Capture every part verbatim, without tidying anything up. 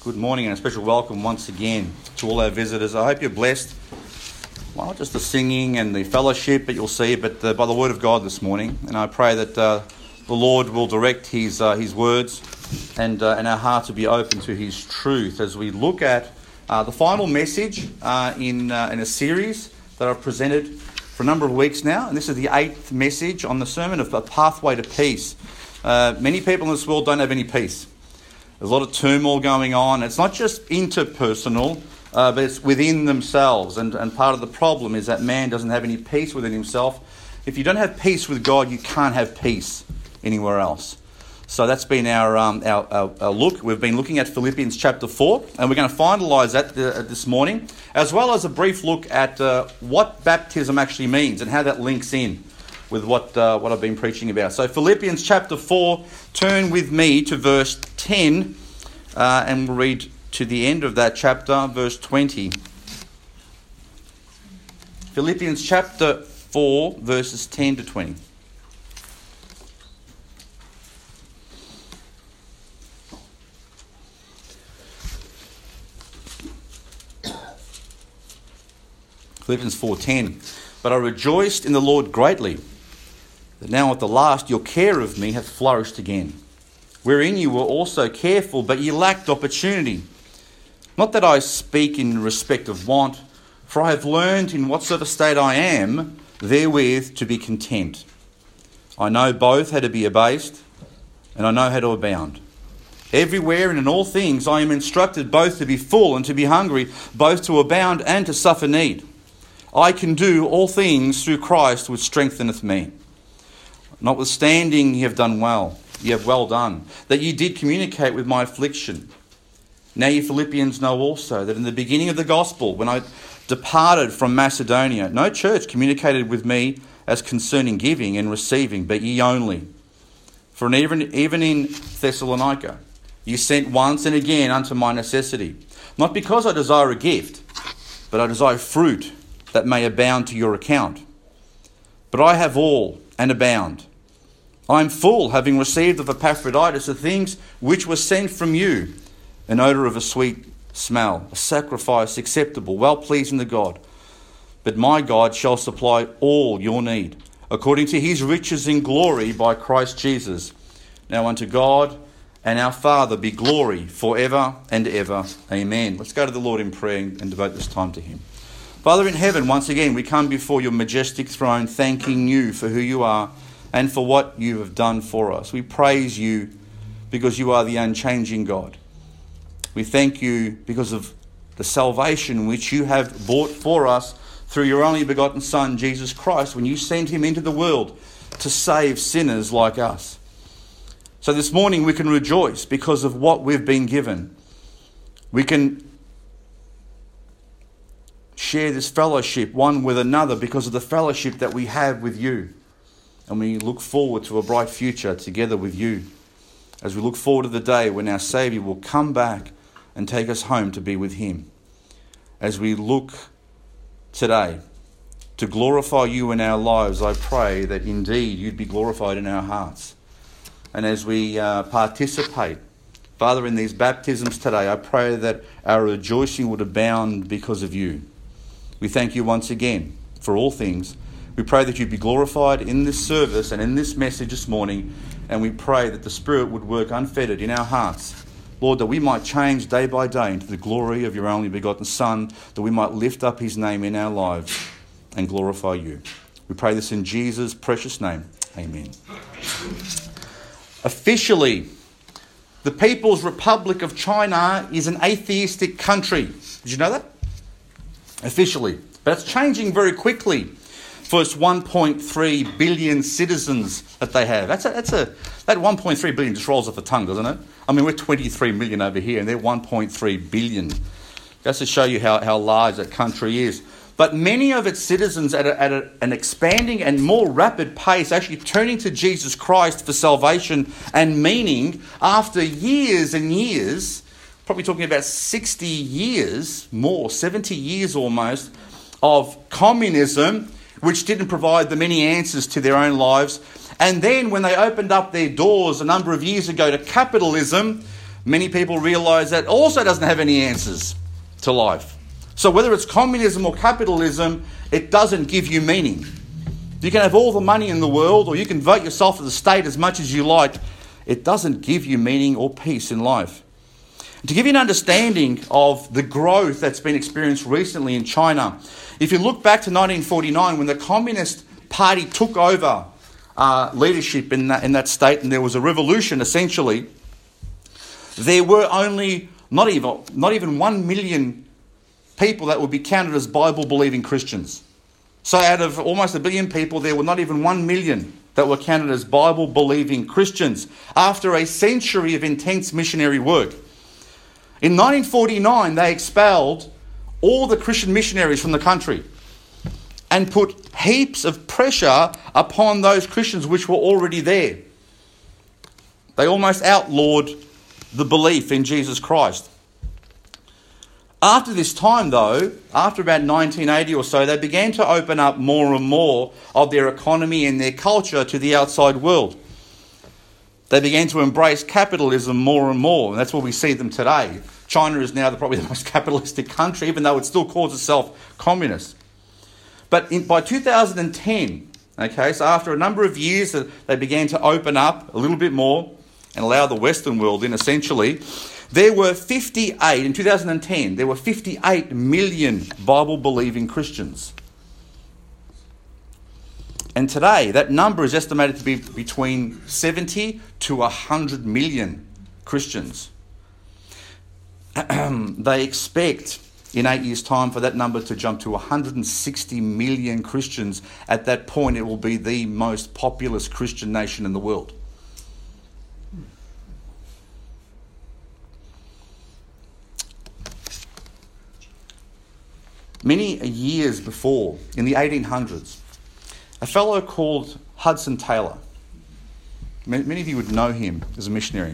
Good morning and a special welcome once again to all our visitors. I hope you're blessed, well, not just the singing and the fellowship that you'll see, but uh, by the Word of God this morning. And I pray that uh, the Lord will direct His uh, His words and uh, and our hearts will be open to His truth as we look at uh, the final message uh, in uh, in a series that I've presented for a number of weeks now. And this is the eighth message on the sermon of A Pathway to Peace. Uh, many people in this world don't have any peace. There's a lot of turmoil going on. It's not just interpersonal, uh, but it's within themselves. And, and part of the problem is that man doesn't have any peace within himself. If you don't have peace with God, you can't have peace anywhere else. So that's been our, um, our, our, our look. We've been looking at Philippians chapter four, and we're going to finalise that uh, this morning, as well as a brief look at uh, what baptism actually means and how that links in with what uh, what I've been preaching about. So Philippians chapter four, turn with me to verse ten, uh, and we'll read to the end of that chapter, verse twenty. Philippians chapter four, verses ten to twenty. Philippians four ten. But I rejoiced in the Lord greatly, that now at the last your care of me hath flourished again, wherein you were also careful, but ye lacked opportunity. Not that I speak in respect of want, for I have learned in whatsoever state I am, therewith to be content. I know both how to be abased, and I know how to abound. Everywhere and in all things I am instructed both to be full and to be hungry, both to abound and to suffer need. I can do all things through Christ which strengtheneth me. Notwithstanding, ye have done well, ye have well done, that ye did communicate with my affliction. Now ye Philippians know also that in the beginning of the gospel, when I departed from Macedonia, no church communicated with me as concerning giving and receiving, but ye only. For even, even in Thessalonica, ye sent once and again unto my necessity, not because I desire a gift, but I desire fruit that may abound to your account. But I have all and abound. I am full, having received of Epaphroditus the things which were sent from you, an odour of a sweet smell, a sacrifice acceptable, well-pleasing to God. But my God shall supply all your need, according to his riches in glory by Christ Jesus. Now unto God and our Father be glory forever and ever. Amen. Let's go to the Lord in prayer and devote this time to him. Father in heaven, once again, we come before your majestic throne, thanking you for who you are and for what you have done for us. We praise you because you are the unchanging God. We thank you because of the salvation which you have bought for us through your only begotten Son, Jesus Christ, when you sent him into the world to save sinners like us. So this morning we can rejoice because of what we've been given. We can share this fellowship one with another because of the fellowship that we have with you. And we look forward to a bright future together with you as we look forward to the day when our Saviour will come back and take us home to be with him. As we look today to glorify you in our lives, I pray that indeed you'd be glorified in our hearts. And as we uh, participate, Father, in these baptisms today, I pray that our rejoicing would abound because of you. We thank you once again for all things. We pray that you be glorified in this service and in this message this morning. And we pray that the Spirit would work unfettered in our hearts. Lord, that we might change day by day into the glory of your only begotten Son, that we might lift up his name in our lives and glorify you. We pray this in Jesus' precious name. Amen. Officially, the People's Republic of China is an atheistic country. Did you know that? Officially. But it's changing very quickly for its one point three billion citizens that they have. That's a, that's a, that one point three billion just rolls off the tongue, doesn't it? I mean, we're twenty-three million over here and they're one point three billion. That's to show you how, how large that country is. But many of its citizens at, a, at a, an expanding and more rapid pace actually turning to Jesus Christ for salvation and meaning after years and years, probably talking about sixty years more, seventy years almost, of communism, which didn't provide them any answers to their own lives. And then when they opened up their doors a number of years ago to capitalism, many people realise that also doesn't have any answers to life. So whether it's communism or capitalism, it doesn't give you meaning. You can have all the money in the world, or you can vote yourself to the state as much as you like. It doesn't give you meaning or peace in life. To give you an understanding of the growth that's been experienced recently in China, if you look back to nineteen forty-nine, when the Communist Party took over uh, leadership in that, in that state, and there was a revolution essentially, there were only not even, not even one million people that would be counted as Bible-believing Christians. So out of almost a billion people, there were not even one million that were counted as Bible-believing Christians after a century of intense missionary work. In nineteen forty-nine, they expelled all the Christian missionaries from the country and put heaps of pressure upon those Christians which were already there. They almost outlawed the belief in Jesus Christ. After this time, though, after about nineteen eighty or so, they began to open up more and more of their economy and their culture to the outside world. They began to embrace capitalism more and more, and that's where we see them today. China is now the, probably the most capitalistic country, even though it still calls itself communist. But in, by two thousand ten, okay, so after a number of years, they began to open up a little bit more and allow the Western world in, essentially. There were fifty-eight, in two thousand ten, there were fifty-eight million Bible-believing Christians. And today, that number is estimated to be between seventy to one hundred million Christians. They expect in eight years' time for that number to jump to one hundred sixty million Christians. At that point, it will be the most populous Christian nation in the world. Many years before, in the eighteen hundreds, a fellow called Hudson Taylor, many of you would know him as a missionary,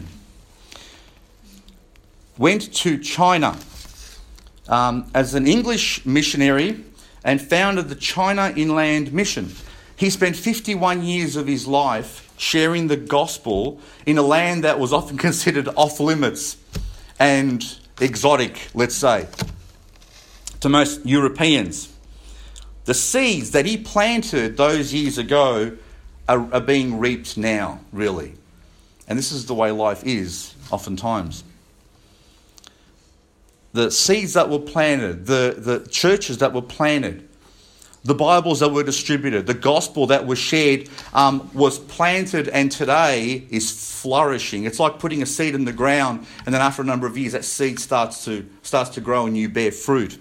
went to China um, as an English missionary and founded the China Inland Mission. He spent fifty-one years of his life sharing the gospel in a land that was often considered off limits and exotic, let's say, to most Europeans. The seeds that he planted those years ago are, are being reaped now, really. And this is the way life is, oftentimes. The seeds that were planted, the, the churches that were planted, the Bibles that were distributed, the gospel that was shared um, was planted and today is flourishing. It's like putting a seed in the ground and then after a number of years that seed starts to starts to grow and you bear fruit.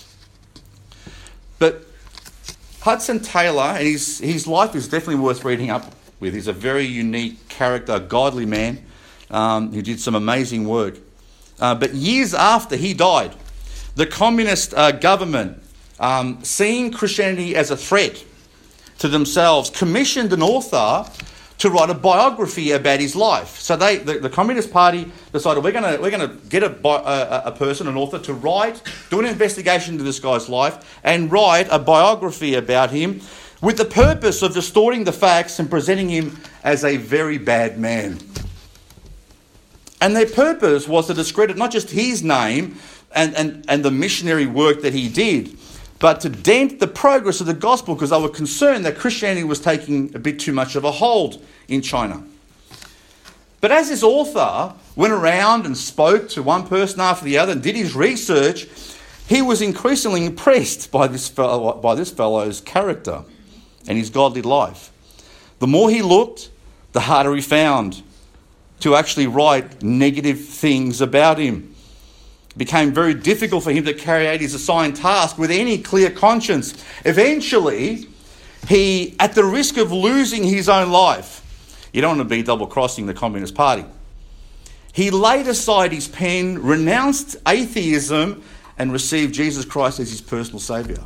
But Hudson Taylor, and his, his life is definitely worth reading up with. He's a very unique character, a godly man um, who did some amazing work. Uh, but years after he died, the communist uh, government, um, seeing Christianity as a threat to themselves, commissioned an author to write a biography about his life. So they, the, the Communist Party decided we're going to we're going to get a, a, a person, an author, to write, do an investigation into this guy's life and write a biography about him with the purpose of distorting the facts and presenting him as a very bad man. And their purpose was to discredit not just his name and, and, and the missionary work that he did, but to dent the progress of the gospel because they were concerned that Christianity was taking a bit too much of a hold in China. But as this author went around and spoke to one person after the other and did his research, he was increasingly impressed by this fellow, by this fellow's character and his godly life. The more he looked, the harder he found to actually write negative things about him. It became very difficult for him to carry out his assigned task with any clear conscience. Eventually, he, at the risk of losing his own life, you don't want to be double-crossing the Communist Party, he laid aside his pen, renounced atheism, and received Jesus Christ as his personal saviour.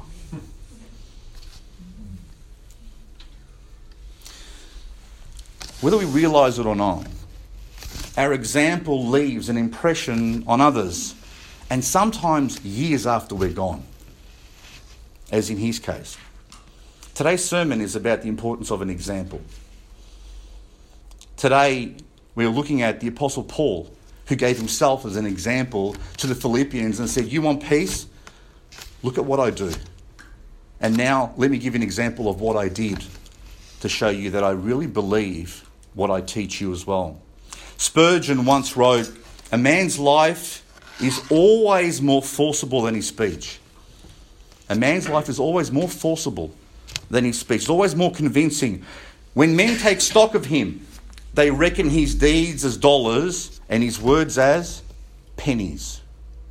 Whether we realise it or not, our example leaves an impression on others, and sometimes years after we're gone, as in his case. Today's sermon is about the importance of an example. Today, we're looking at the Apostle Paul, who gave himself as an example to the Philippians and said, you want peace? Look at what I do. And now let me give you an example of what I did to show you that I really believe what I teach you as well. Spurgeon once wrote, a man's life is always more forcible than his speech. A man's life is always more forcible than his speech. It's always more convincing. When men take stock of him, they reckon his deeds as dollars and his words as pennies.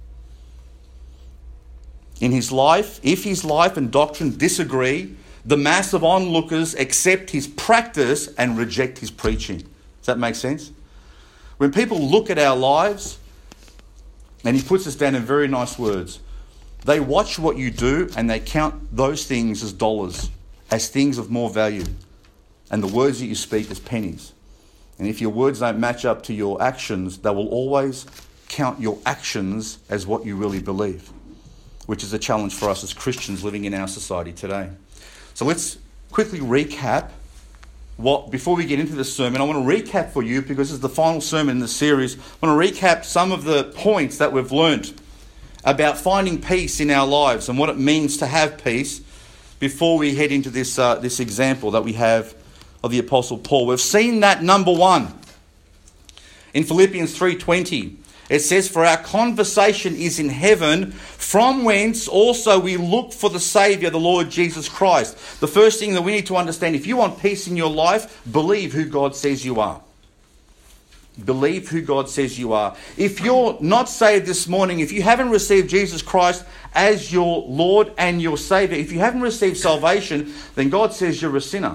In his life, if his life and doctrine disagree, the mass of onlookers accept his practice and reject his preaching. Does that make sense? When people look at our lives, and he puts this down in very nice words, they watch what you do and they count those things as dollars, as things of more value, and the words that you speak as pennies. And if your words don't match up to your actions, they will always count your actions as what you really believe, which is a challenge for us as Christians living in our society today. So let's quickly recap what, before we get into the sermon, I want to recap for you, because this is the final sermon in the series. I want to recap some of the points that we've learnt about finding peace in our lives and what it means to have peace before we head into this, uh, this example that we have of the Apostle Paul. We've seen that, number one, in Philippians three twenty. It says, for our conversation is in heaven, from whence also we look for the Saviour, the Lord Jesus Christ. The first thing that we need to understand, if you want peace in your life, believe who God says you are. Believe who God says you are. If you're not saved this morning, if you haven't received Jesus Christ as your Lord and your Saviour, if you haven't received salvation, then God says you're a sinner.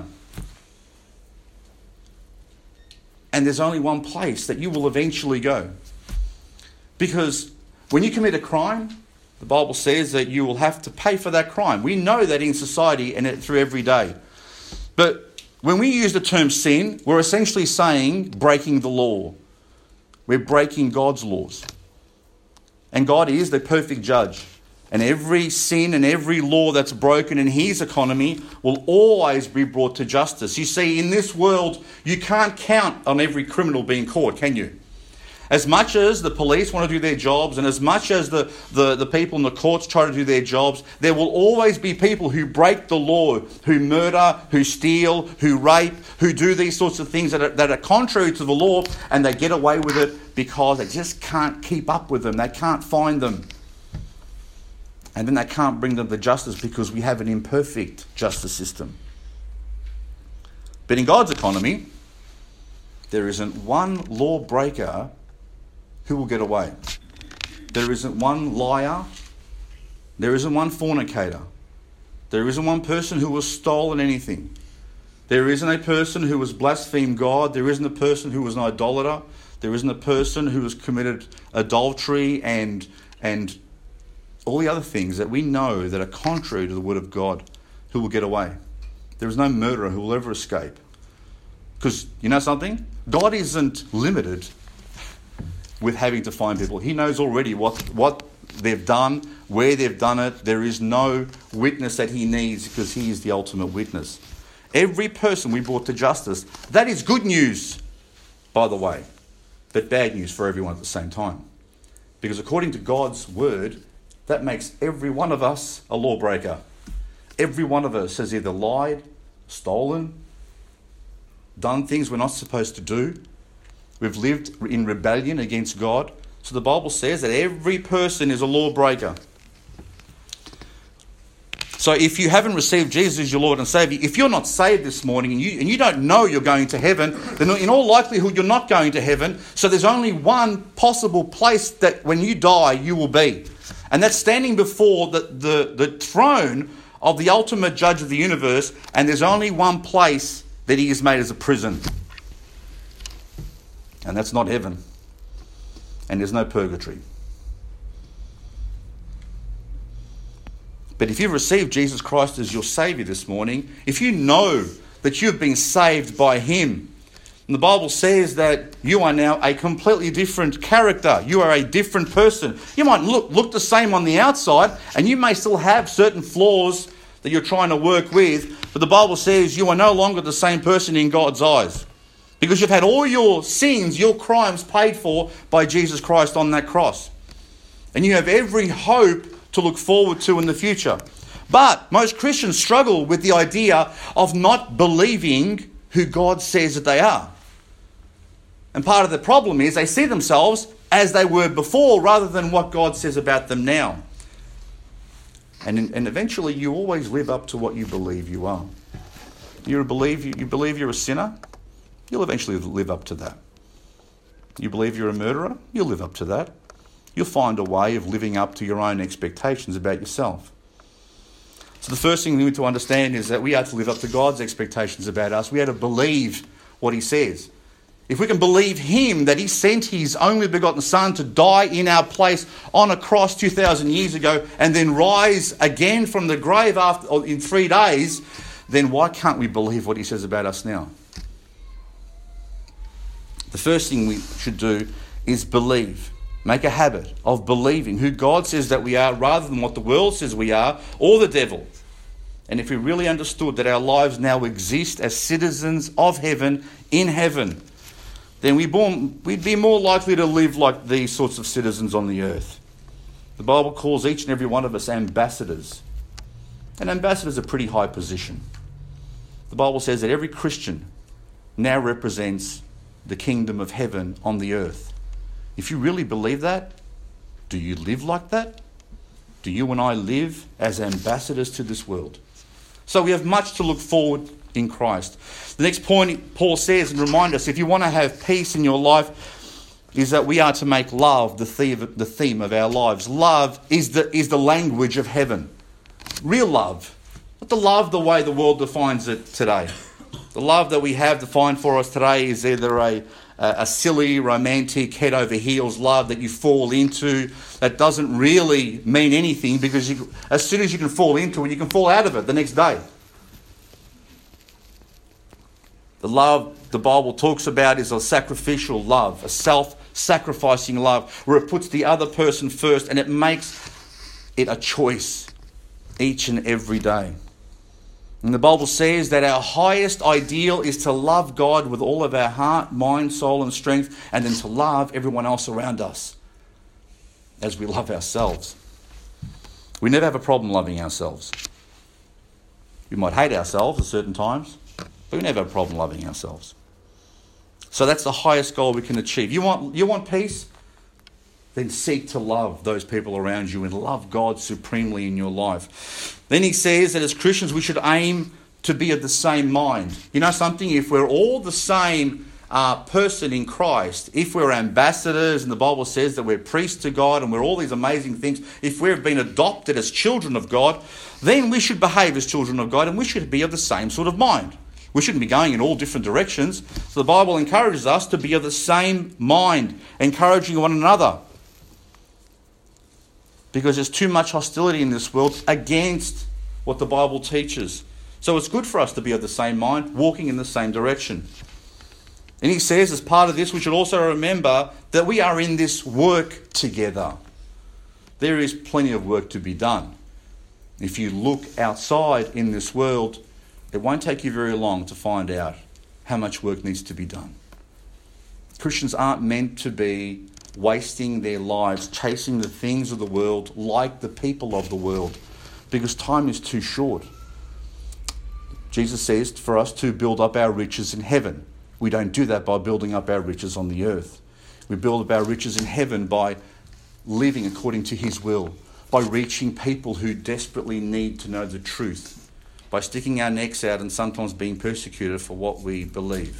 And there's only one place that you will eventually go. Because when you commit a crime, the Bible says that you will have to pay for that crime. We know that in society and through every day. But when we use the term sin, we're essentially saying breaking the law. We're breaking God's laws. And God is the perfect judge. And every sin and every law that's broken in his economy will always be brought to justice. You see, in this world, you can't count on every criminal being caught, can you? As much as the police want to do their jobs, and as much as the, the, the people in the courts try to do their jobs, there will always be people who break the law, who murder, who steal, who rape, who do these sorts of things that are, that are contrary to the law, and they get away with it because they just can't keep up with them. They can't find them. And then they can't bring them to justice because we have an imperfect justice system. But in God's economy, there isn't one lawbreaker who will get away. There isn't one liar. There isn't one fornicator. There isn't one person who has stolen anything. There isn't a person who has blasphemed God. There isn't a person who was an idolater. There isn't a person who has committed adultery and, and all the other things that we know that are contrary to the word of God who will get away. There is no murderer who will ever escape. Because, you know something? God isn't limited with having to find people. He knows already what, what they've done, where they've done it. There is no witness that he needs because he is the ultimate witness. Every person we brought to justice, that is good news, by the way, but bad news for everyone at the same time. Because according to God's word, that makes every one of us a lawbreaker. Every one of us has either lied, stolen, done things we're not supposed to do. We've lived in rebellion against God. So the Bible says that every person is a lawbreaker. So if you haven't received Jesus as your Lord and Saviour, if you're not saved this morning and you, and you don't know you're going to heaven, then in all likelihood you're not going to heaven. So there's only one possible place that when you die you will be. And that's standing before the, the, the throne of the ultimate judge of the universe. And there's only one place that he has made as a prison. And that's not heaven. And there's no purgatory. But if you've received Jesus Christ as your Saviour this morning, if you know that you've been saved by him, and the Bible says that you are now a completely different character. You are a different person. You might look, look the same on the outside, and you may still have certain flaws that you're trying to work with, but the Bible says you are no longer the same person in God's eyes. Because you've had all your sins, your crimes paid for by Jesus Christ on that cross. And you have every hope to look forward to in the future. But most Christians struggle with the idea of not believing who God says that they are. And part of the problem is they see themselves as they were before rather than what God says about them now. And, and eventually you always live up to what you believe you are. You believe, you believe you're a sinner, you'll eventually live up to that. You believe you're a murderer, you'll live up to that. You'll find a way of living up to your own expectations about yourself. So the first thing we need to understand is that we are to live up to God's expectations about us. We are to believe what he says. If we can believe him, that he sent his only begotten Son to die in our place on a cross two thousand years ago and then rise again from the grave after or in three days, then why can't we believe what he says about us now? The first thing we should do is believe. Make a habit of believing who God says that we are rather than what the world says we are or the devil. And if we really understood that our lives now exist as citizens of heaven in heaven, then we born, we'd be more likely to live like these sorts of citizens on the earth. The Bible calls each and every one of us ambassadors. And ambassadors are a pretty high position. The Bible says that every Christian now represents the kingdom of heaven on the earth. If you really believe that, do you live like that? Do you and I live as ambassadors to this world? So we have much to look forward in Christ. The next point Paul says and remind us, if you want to have peace in your life, is that we are to make love the theme, the theme of our lives. Love is the, is the language of heaven. Real love. Not the love the way the world defines it today. The love that we have defined for us today is either a, a silly, romantic, head over heels love that you fall into that doesn't really mean anything because you, as soon as you can fall into it, you can fall out of it the next day. The love the Bible talks about is a sacrificial love, a self-sacrificing love, where it puts the other person first and it makes it a choice each and every day. And the Bible says that our highest ideal is to love God with all of our heart, mind, soul and strength, and then to love everyone else around us as we love ourselves. We never have a problem loving ourselves. We might hate ourselves at certain times, but we never have a problem loving ourselves. So that's the highest goal we can achieve. You want, you want peace? Then seek to love those people around you and love God supremely in your life. Then he says that as Christians we should aim to be of the same mind. You know something? If we're all the same uh, person in Christ, if we're ambassadors, and the Bible says that we're priests to God and we're all these amazing things, if we've been adopted as children of God, then we should behave as children of God and we should be of the same sort of mind. We shouldn't be going in all different directions. So the Bible encourages us to be of the same mind, encouraging one another. Because there's too much hostility in this world against what the Bible teaches. So it's good for us to be of the same mind, walking in the same direction. And he says, as part of this, we should also remember that we are in this work together. There is plenty of work to be done. If you look outside in this world, it won't take you very long to find out how much work needs to be done. Christians aren't meant to be wasting their lives chasing the things of the world like the people of the world, because time is too short. Jesus says for us to build up our riches in heaven. We don't do that by building up our riches on the earth. We build up our riches in heaven by living according to his will, by reaching people who desperately need to know the truth, by sticking our necks out and sometimes being persecuted for what we believe.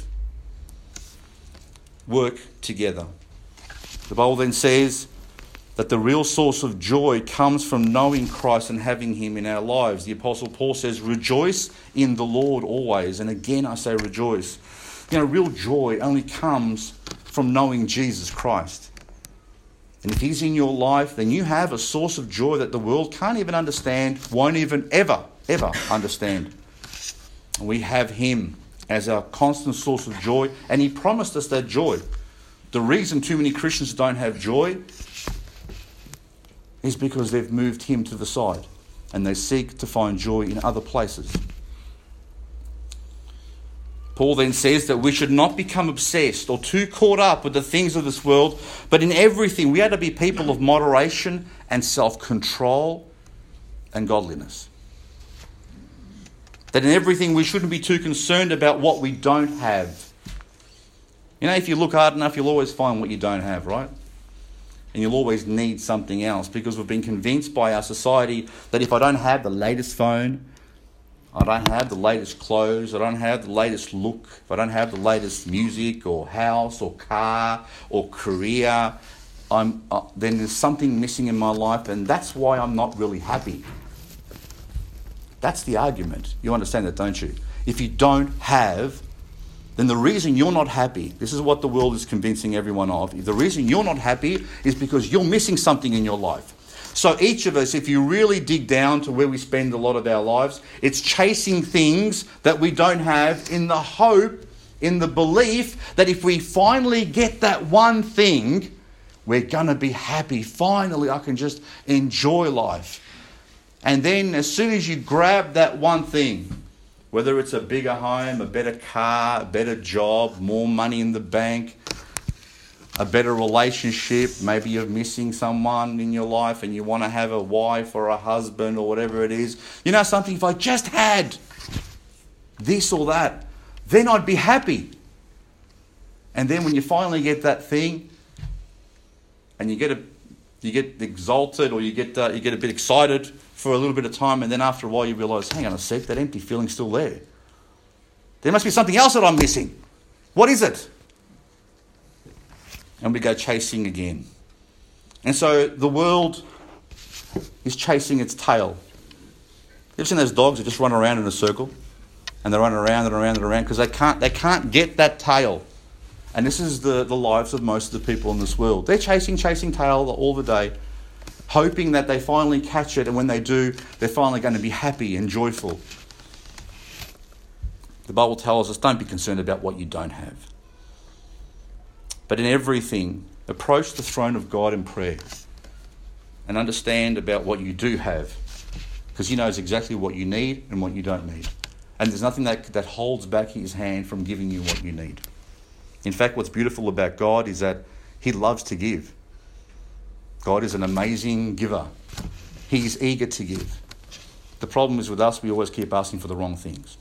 Work together. The Bible then says that the real source of joy comes from knowing Christ and having him in our lives. The Apostle Paul says, rejoice in the Lord always. And again, I say rejoice. You know, real joy only comes from knowing Jesus Christ. And if he's in your life, then you have a source of joy that the world can't even understand, won't even ever, ever understand. And we have him as our constant source of joy, and he promised us that joy. The reason too many Christians don't have joy is because they've moved him to the side and they seek to find joy in other places. Paul then says that we should not become obsessed or too caught up with the things of this world, but in everything we are to be people of moderation and self-control and godliness. That in everything we shouldn't be too concerned about what we don't have. You know, if you look hard enough, you'll always find what you don't have, right? And you'll always need something else, because we've been convinced by our society that if I don't have the latest phone, I don't have the latest clothes, I don't have the latest look, if I don't have the latest music or house or car or career, I'm uh, then there's something missing in my life, and that's why I'm not really happy. That's the argument. You understand that, don't you? If you don't have, then the reason you're not happy, this is what the world is convincing everyone of, the reason you're not happy is because you're missing something in your life. So each of us, if you really dig down to where we spend a lot of our lives, it's chasing things that we don't have in the hope, in the belief that if we finally get that one thing, we're going to be happy. Finally, I can just enjoy life. And then as soon as you grab that one thing, whether it's a bigger home, a better car, a better job, more money in the bank, a better relationship, maybe you're missing someone in your life and you want to have a wife or a husband or whatever it is. You know something, if I just had this or that, then I'd be happy. And then when you finally get that thing and you get a, you get exalted or you get uh, you get a bit excited for a little bit of time, and then after a while you realise, hang on a sec, that empty feeling's still there. There must be something else that I'm missing. What is it? And we go chasing again. And so the world is chasing its tail. You ever seen those dogs that just run around in a circle? And they run around and around and around because they can't they can't get that tail. And this is the, the lives of most of the people in this world. They're chasing, chasing tail all the day, hoping that they finally catch it, and when they do, they're finally going to be happy and joyful. The Bible tells us, don't be concerned about what you don't have. But in everything, approach the throne of God in prayer and understand about what you do have, because He knows exactly what you need and what you don't need. And there's nothing that, that holds back His hand from giving you what you need. In fact, what's beautiful about God is that He loves to give. God is an amazing giver. He's eager to give. The problem is with us, we always keep asking for the wrong things.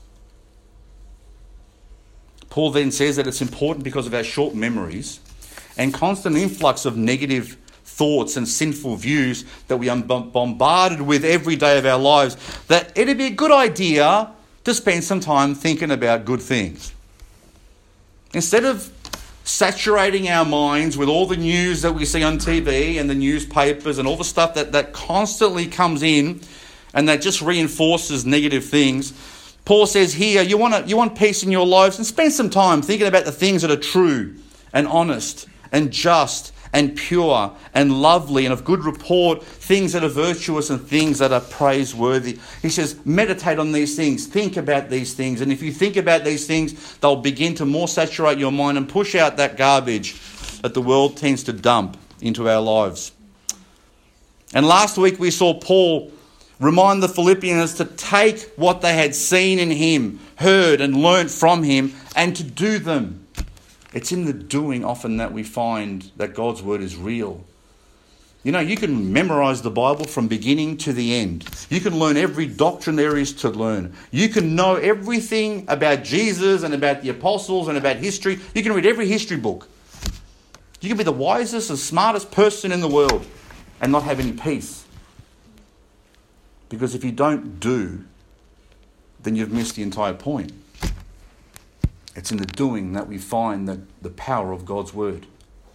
Paul then says that it's important because of our short memories and constant influx of negative thoughts and sinful views that we are bombarded with every day of our lives, that it'd be a good idea to spend some time thinking about good things. Instead of saturating our minds with all the news that we see on T V and the newspapers and all the stuff that, that constantly comes in and that just reinforces negative things, Paul says here, you want to, you want peace in your lives, and spend some time thinking about the things that are true and honest and just and pure and lovely and of good report, things that are virtuous and things that are praiseworthy. He says, meditate on these things, think about these things, and if you think about these things, they'll begin to more saturate your mind and push out that garbage that the world tends to dump into our lives. And last week we saw Paul remind the Philippians to take what they had seen in him, heard and learnt from him, and to do them. It's in the doing often that we find that God's word is real. You know, you can memorize the Bible from beginning to the end. You can learn every doctrine there is to learn. You can know everything about Jesus and about the apostles and about history. You can read every history book. You can be the wisest and smartest person in the world and not have any peace. Because if you don't do, then you've missed the entire point. It's in the doing that we find the, the power of God's word.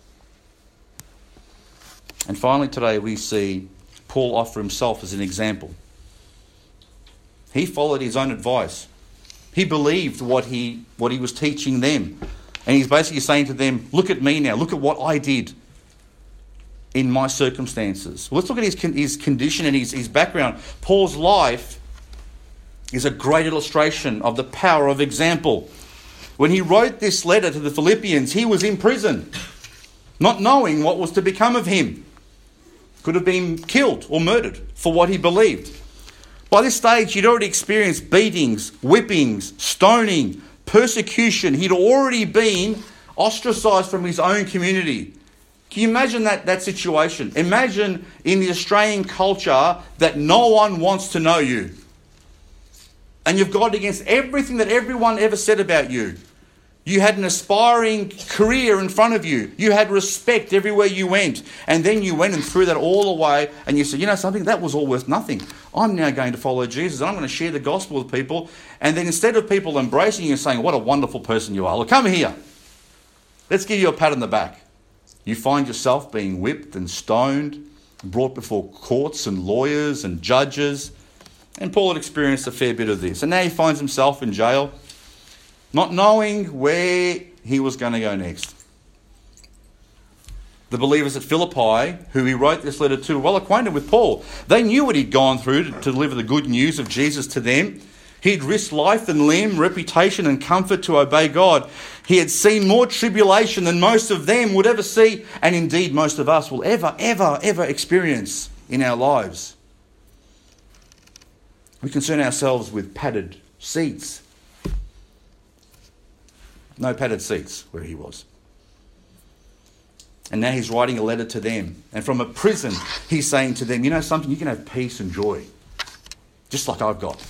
And finally today we see Paul offer himself as an example. He followed his own advice. He believed what he, what he was teaching them. And he's basically saying to them, look at me now, look at what I did in my circumstances. Well, let's look at his, his condition and his, his background. Paul's life is a great illustration of the power of example. When he wrote this letter to the Philippians, he was in prison, not knowing what was to become of him. Could have been killed or murdered for what he believed. By this stage, he'd already experienced beatings, whippings, stoning, persecution. He'd already been ostracized from his own community. Can you imagine that, that situation? Imagine in the Australian culture that no one wants to know you. And you've gone against everything that everyone ever said about you. You had an aspiring career in front of you. You had respect everywhere you went. And then you went and threw that all away and you said, you know something, that was all worth nothing. I'm now going to follow Jesus and I'm going to share the gospel with people. And then instead of people embracing you and saying, what a wonderful person you are, look, come here. Let's give you a pat on the back. You find yourself being whipped and stoned, brought before courts and lawyers and judges. And Paul had experienced a fair bit of this. And now he finds himself in jail, not knowing where he was going to go next. The believers at Philippi, who he wrote this letter to, were well acquainted with Paul. They knew what he'd gone through to, to deliver the good news of Jesus to them. He'd risked life and limb, reputation and comfort to obey God. He had seen more tribulation than most of them would ever see, and indeed most of us will ever, ever, ever experience in our lives. We concern ourselves with padded seats. No padded seats where he was. And now he's writing a letter to them. And from a prison, he's saying to them, you know something, you can have peace and joy, just like I've got.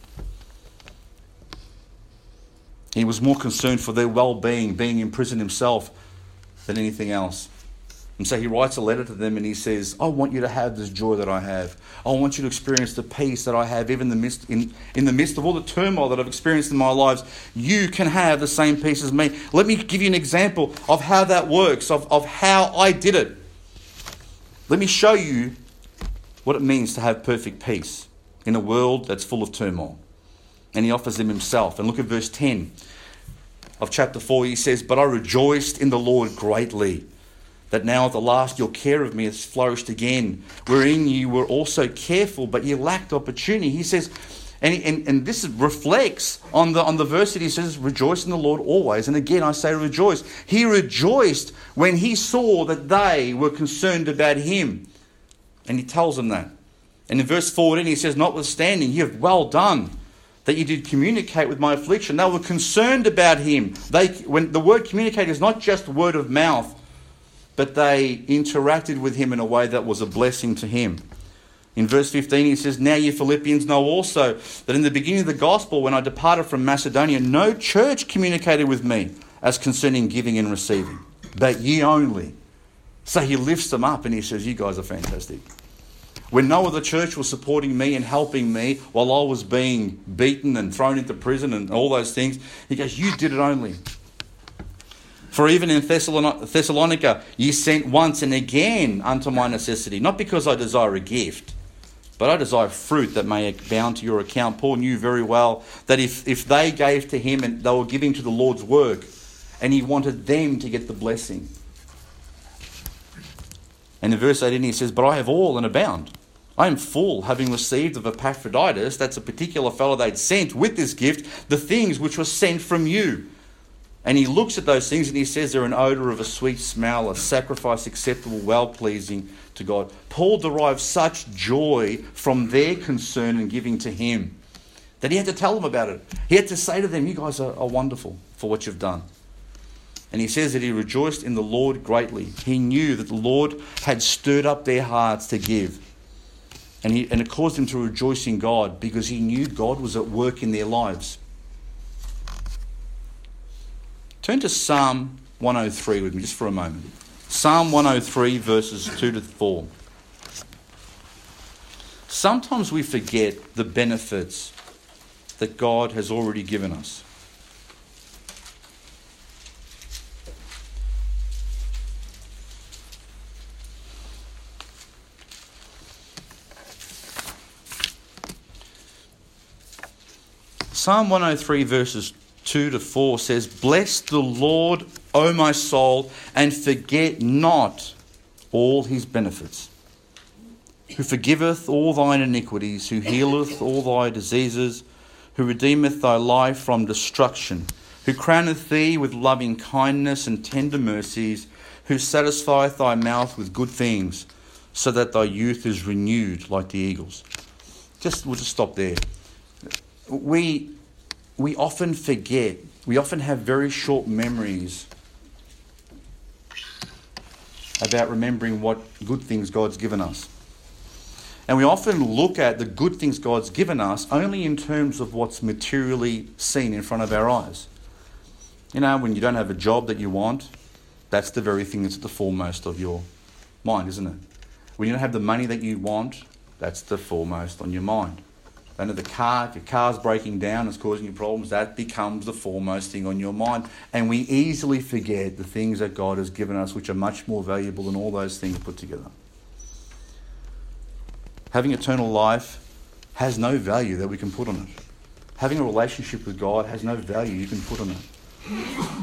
He was more concerned for their well-being, being in prison himself, than anything else. And so he writes a letter to them and he says, I want you to have this joy that I have. I want you to experience the peace that I have, even in the midst, in, in the midst of all the turmoil that I've experienced in my lives. You can have the same peace as me. Let me give you an example of how that works, of, of how I did it. Let me show you what it means to have perfect peace in a world that's full of turmoil. And he offers them himself. And look at verse ten of chapter four. He says, but I rejoiced in the Lord greatly, that now at the last your care of me has flourished again, wherein you were also careful, but you lacked opportunity. He says, and, and, and this reflects on the, on the verse that he says, rejoice in the Lord always. And again, I say rejoice. He rejoiced when he saw that they were concerned about him. And he tells them that. And in verse fourteen, he says, notwithstanding, you have well done, that you did communicate with my affliction. They were concerned about him. They, when the word communicate is not just word of mouth, but they interacted with him in a way that was a blessing to him. In verse fifteen, he says, now you Philippians know also that in the beginning of the gospel, when I departed from Macedonia, no church communicated with me as concerning giving and receiving, but ye only. So he lifts them up and he says, you guys are fantastic. When no other church was supporting me and helping me while I was being beaten and thrown into prison and all those things, he goes, you did it only. For even in Thessalonica, ye sent once and again unto my necessity, not because I desire a gift, but I desire fruit that may abound to your account. Paul knew very well that if, if they gave to him and they were giving to the Lord's work, and he wanted them to get the blessing. And in verse eighteen he says, but I have all and abound. I am full, having received of Epaphroditus, that's a particular fellow they'd sent with this gift, the things which were sent from you. And he looks at those things and he says they're an odour of a sweet smell, a sacrifice acceptable, well-pleasing to God. Paul derives such joy from their concern and giving to him that he had to tell them about it. He had to say to them, you guys are, are wonderful for what you've done. And he says that he rejoiced in the Lord greatly. He knew that the Lord had stirred up their hearts to give. And, he, and it caused him to rejoice in God because he knew God was at work in their lives. Turn to Psalm one oh three with me just for a moment. Psalm one oh three verses two to four. Sometimes we forget the benefits that God has already given us. Psalm one oh three verses two to four says, bless the Lord, O my soul, and forget not all his benefits, who forgiveth all thine iniquities, who healeth all thy diseases, who redeemeth thy life from destruction, who crowneth thee with loving kindness and tender mercies, who satisfieth thy mouth with good things, so that thy youth is renewed like the eagles. Just, we'll just stop there. We, we often forget we often have very short memories about remembering what good things God's given us. And we often look at the good things God's given us only in terms of what's materially seen in front of our eyes. You know, when you don't have a job that you want, that's the very thing that's at the foremost of your mind, isn't it? When you don't have the money that you want, that's the foremost on your mind. Don't have the car, if your car's breaking down, it's causing you problems, that becomes the foremost thing on your mind. And we easily forget the things that God has given us, which are much more valuable than all those things put together. Having eternal life has no value that we can put on it. Having a relationship with God has no value you can put on it.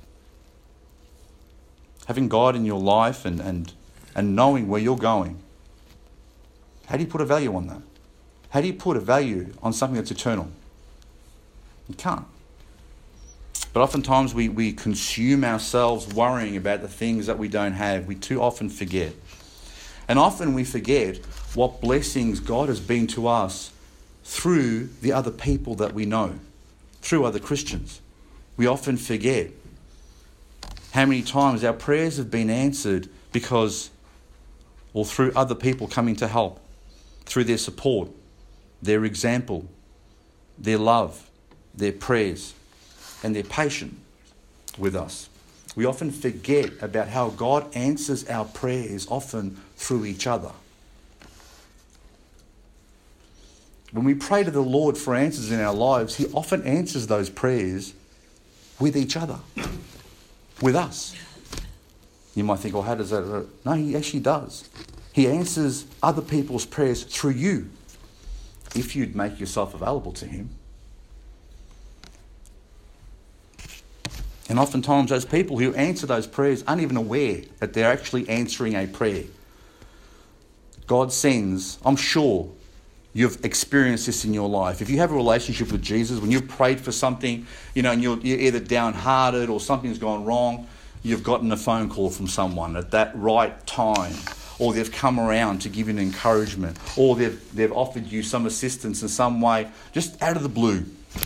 Having God in your life and, and, and knowing where you're going, how do you put a value on that? How do you put a value on something that's eternal? You can't. But oftentimes we, we consume ourselves worrying about the things that we don't have. We too often forget. And often we forget what blessings God has been to us through the other people that we know, through other Christians. We often forget how many times our prayers have been answered because, or through other people coming to help, through their support, their example, their love, their prayers, and their patience with us. We often forget about how God answers our prayers often through each other. When we pray to the Lord for answers in our lives, He often answers those prayers with each other, with us. You might think, well, how does that... No, He actually does. He answers other people's prayers through you, if you'd make yourself available to Him. And oftentimes those people who answer those prayers aren't even aware that they're actually answering a prayer. God sends, I'm sure you've experienced this in your life. If you have a relationship with Jesus, when you've prayed for something, you know, and you're, you're either downhearted or something's gone wrong, you've gotten a phone call from someone at that right time. Or they've come around to give you an encouragement. Or they've, they've offered you some assistance in some way, just out of the blue.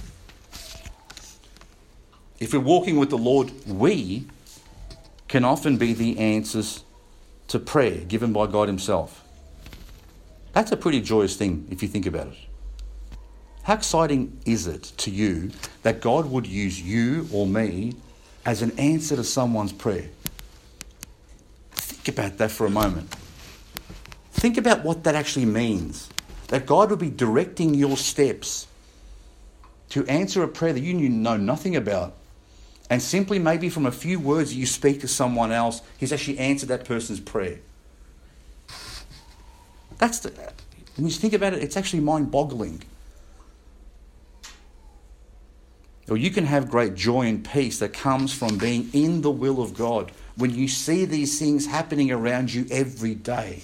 If we're walking with the Lord, we can often be the answers to prayer given by God Himself. That's a pretty joyous thing if you think about it. How exciting is it to you that God would use you or me as an answer to someone's prayer? Think about that for a moment. Think about what that actually means. That God would be directing your steps to answer a prayer that you know nothing about. And simply maybe from a few words that you speak to someone else, He's actually answered that person's prayer. That's the, when you think about it, it's actually mind-boggling. Or you can have great joy and peace that comes from being in the will of God when you see these things happening around you every day.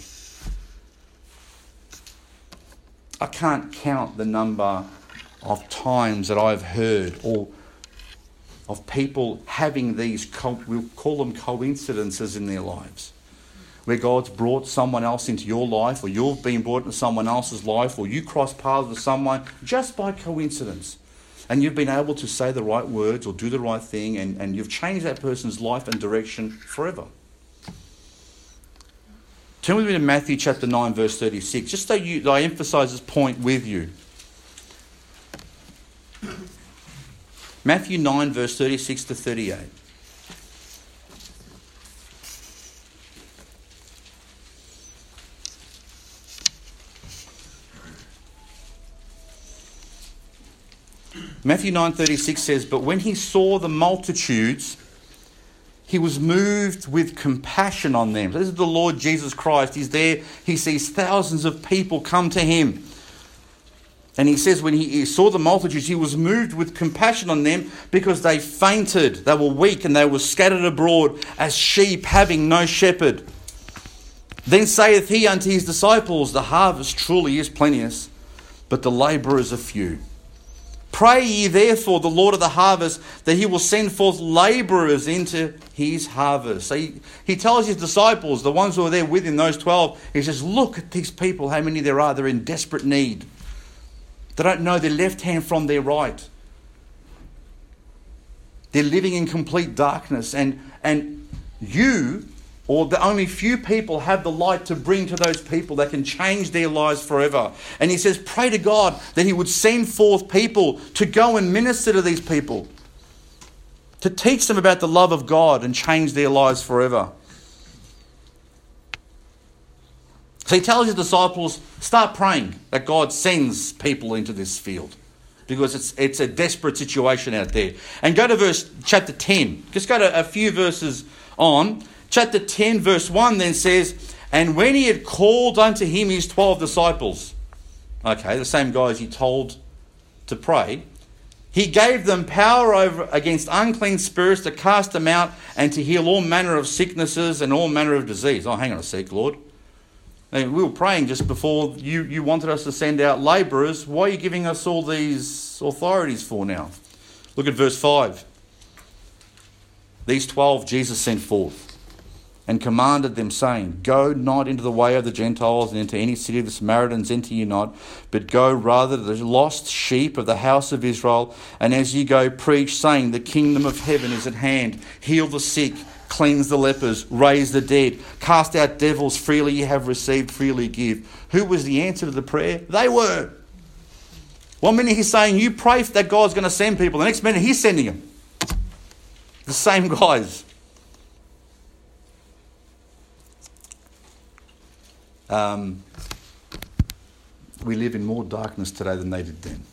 I can't count the number of times that I've heard or of people having these, we'll call them coincidences in their lives, where God's brought someone else into your life, or you've been brought into someone else's life, or you cross paths with someone just by coincidence. And you've been able to say the right words or do the right thing, and, and you've changed that person's life and direction forever. Turn with me to Matthew chapter nine, verse thirty-six, just so you, I emphasise this point with you. Matthew nine, verse thirty-six to thirty-eight. Matthew nine thirty-six says, "But when He saw the multitudes, He was moved with compassion on them." So this is the Lord Jesus Christ. He's there. He sees thousands of people come to Him. And He says when he, he saw the multitudes, He was moved with compassion on them because they fainted. They were weak and they were scattered abroad as sheep having no shepherd. Then saith He unto His disciples, "The harvest truly is plenteous, but the labourers are few. Pray ye therefore the Lord of the harvest that He will send forth labourers into His harvest." So he, he tells His disciples, the ones who are there with Him, those twelve, He says, look at these people, how many there are. They're in desperate need. They don't know their left hand from their right. They're living in complete darkness. And, and you, or the only few people, have the light to bring to those people that can change their lives forever. And he says, pray to God that he would send forth people to go and minister to these people, to teach them about the love of God and change their lives forever. So he tells his disciples, start praying that God sends people into this field, because it's it's a desperate situation out there. And go to verse chapter ten. Just go to a few verses on. Chapter ten, verse one then says, and when he had called unto him his twelve disciples, okay, the same guys he told to pray, he gave them power over against unclean spirits to cast them out and to heal all manner of sicknesses and all manner of disease. Oh, hang on a sec, Lord. We were praying just before you, you wanted us to send out labourers. Why are you giving us all these authorities for now? Look at verse five. These twelve Jesus sent forth and commanded them, saying, go not into the way of the Gentiles and into any city of the Samaritans enter ye not, but go rather to the lost sheep of the house of Israel. And as ye go, preach, saying, the kingdom of heaven is at hand. Heal the sick, cleanse the lepers, raise the dead, cast out devils. Freely you have received, freely give. Who was the answer to the prayer? They were. One minute he's saying, you pray that God's going to send people. The next minute he's sending them. The same guys. Um, we live in more darkness today than they did then.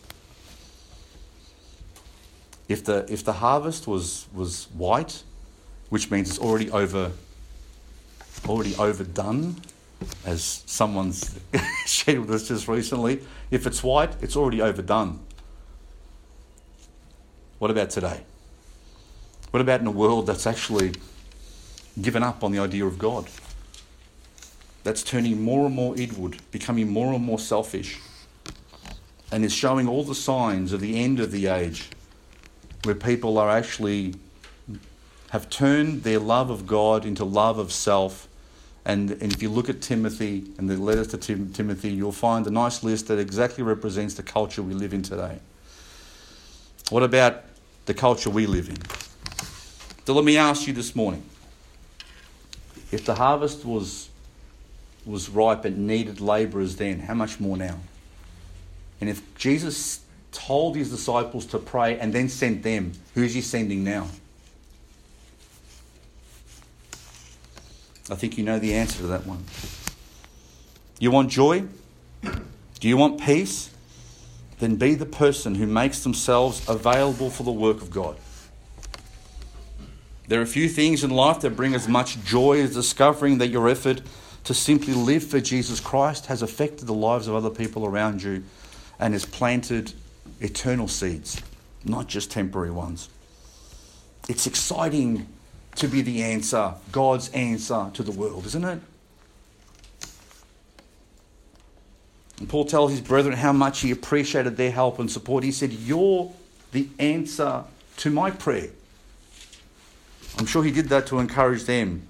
If the if the harvest was was white, which means it's already over, already overdone, as someone's shared with us just recently. If it's white, it's already overdone. What about today? What about in a world that's actually given up on the idea of God? That's turning more and more inward, becoming more and more selfish, and is showing all the signs of the end of the age, where people are actually have turned their love of God into love of self. And, and if you look at Timothy and the letters to Tim, Timothy, you'll find a nice list that exactly represents the culture we live in today. What about the culture we live in? So let me ask you this morning. If the harvest was, was ripe and needed labourers then, how much more now? And if Jesus told his disciples to pray and then sent them, who's he sending now? I think you know the answer to that one. You want joy? Do you want peace? Then be the person who makes themselves available for the work of God. There are few things in life that bring as much joy as discovering that your effort to simply live for Jesus Christ has affected the lives of other people around you and has planted eternal seeds, not just temporary ones. It's exciting to be the answer, God's answer to the world, isn't it? And Paul tells his brethren how much he appreciated their help and support. He said, you're the answer to my prayer. I'm sure he did that to encourage them.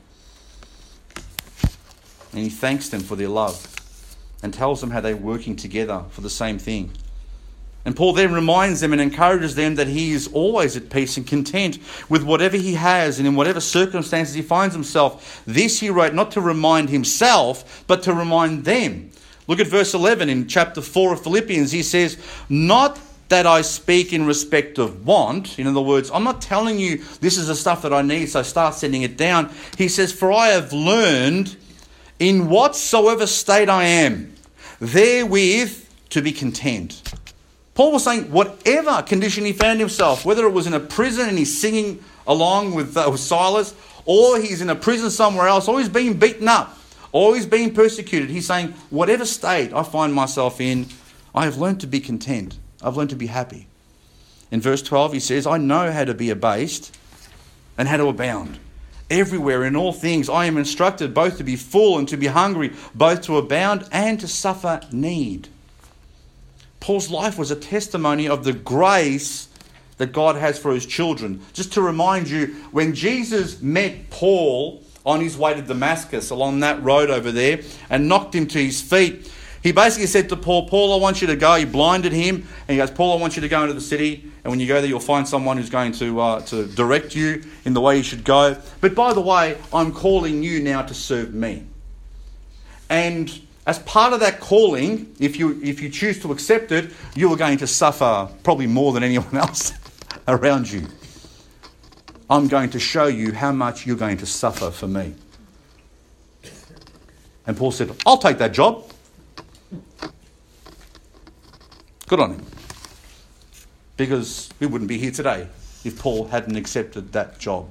And he thanks them for their love and tells them how they're working together for the same thing. And Paul then reminds them and encourages them that he is always at peace and content with whatever he has and in whatever circumstances he finds himself. This he wrote not to remind himself, but to remind them. Look at verse eleven in chapter four of Philippians. He says, not that I speak in respect of want. In other words, I'm not telling you this is the stuff that I need, so start sending it down. He says, for I have learned in whatsoever state I am, therewith to be content. Paul was saying whatever condition he found himself, whether it was in a prison and he's singing along with, uh, with Silas, or he's in a prison somewhere else, or he's being beaten up, or he's being persecuted. He's saying, whatever state I find myself in, I have learned to be content. I've learned to be happy. In verse twelve, he says, I know how to be abased and how to abound. Everywhere, in all things, I am instructed both to be full and to be hungry, both to abound and to suffer need. Paul's life was a testimony of the grace that God has for his children. Just to remind you, when Jesus met Paul on his way to Damascus, along that road over there, and knocked him to his feet, he basically said to Paul, Paul, I want you to go. He blinded him, and he goes, Paul, I want you to go into the city, And when you go there, you'll find someone who's going to uh, to direct you in the way you should go. But by the way, I'm calling you now to serve me. And as part of that calling, if you if you choose to accept it, you are going to suffer probably more than anyone else around you. I'm going to show you how much you're going to suffer for me. And Paul said, I'll take that job. Good on him. Because we wouldn't be here today if Paul hadn't accepted that job.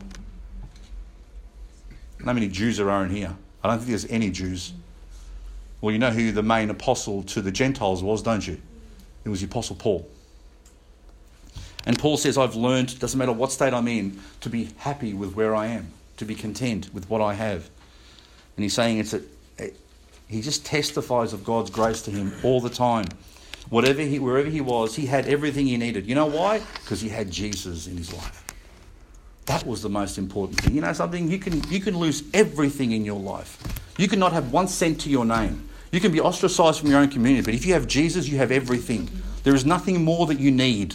How many Jews there are in here? I don't think there's any Jews. Well, you know who the main apostle to the Gentiles was, don't you? It was the Apostle Paul. And Paul says, I've learned, doesn't matter what state I'm in, to be happy with where I am, to be content with what I have. And he's saying it's a, a he just testifies of God's grace to him all the time. Whatever he, wherever he was, he had everything he needed. You know why? Because he had Jesus in his life. That was the most important thing. You know something? You can you can lose everything in your life. You can not have one cent to your name. You can be ostracized from your own community. But if you have Jesus, you have everything. There is nothing more that you need.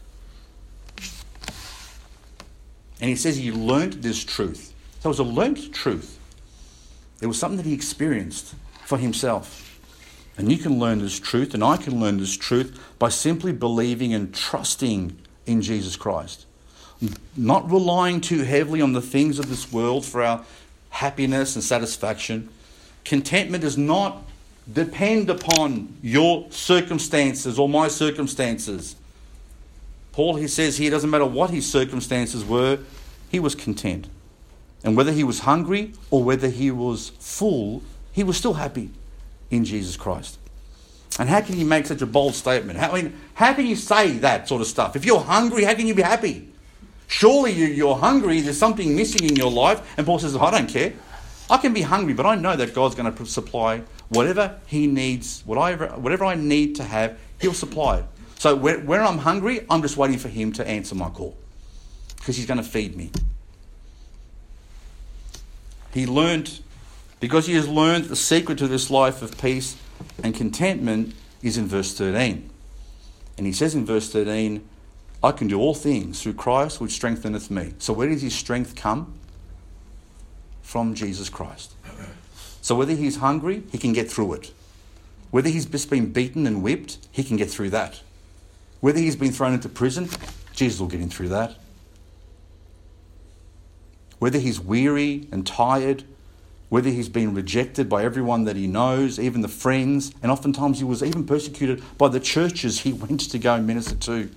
And he says he learnt this truth. So it was a learnt truth. It was something that he experienced for himself. And you can learn this truth, and I can learn this truth by simply believing and trusting in Jesus Christ. Not relying too heavily on the things of this world for our happiness and satisfaction. Contentment does not depend upon your circumstances or my circumstances. Paul, he says here, it doesn't matter what his circumstances were, he was content. And whether he was hungry or whether he was full, he was still happy in Jesus Christ. And how can you make such a bold statement? How, I mean, how can you say that sort of stuff? If you're hungry, how can you be happy? Surely you, you're hungry, there's something missing in your life. And Paul says, I don't care. I can be hungry, but I know that God's going to supply whatever he needs, whatever, whatever I need to have, he'll supply it. So where, where I'm hungry, I'm just waiting for him to answer my call. Because he's going to feed me. He learned, because he has learned the secret to this life of peace and contentment is in verse thirteen. And he says in verse thirteen, I can do all things through Christ which strengtheneth me. So where does his strength come? From Jesus Christ. So whether he's hungry, he can get through it. Whether he's just been beaten and whipped, he can get through that. Whether he's been thrown into prison, Jesus will get him through that. Whether he's weary and tired, whether he's been rejected by everyone that he knows, even the friends, and oftentimes he was even persecuted by the churches he went to go and minister to.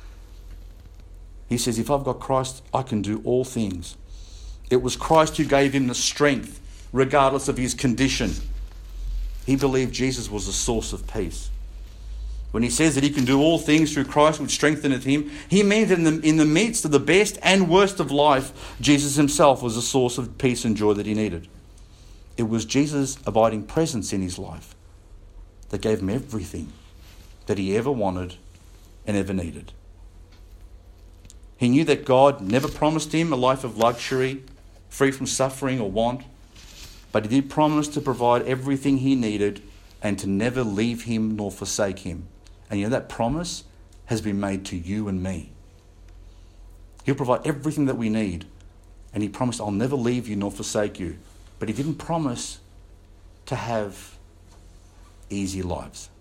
He says, if I've got Christ, I can do all things. It was Christ who gave him the strength, regardless of his condition. He believed Jesus was the source of peace. When he says that he can do all things through Christ which strengtheneth him, he meant in the, in the midst of the best and worst of life, Jesus himself was the source of peace and joy that he needed. It was Jesus' abiding presence in his life that gave him everything that he ever wanted and ever needed. He knew that God never promised him a life of luxury, free from suffering or want, but he did promise to provide everything he needed and to never leave him nor forsake him. And you know, that promise has been made to you and me. He'll provide everything that we need. And he promised, I'll never leave you nor forsake you. But he didn't promise to have easy lives.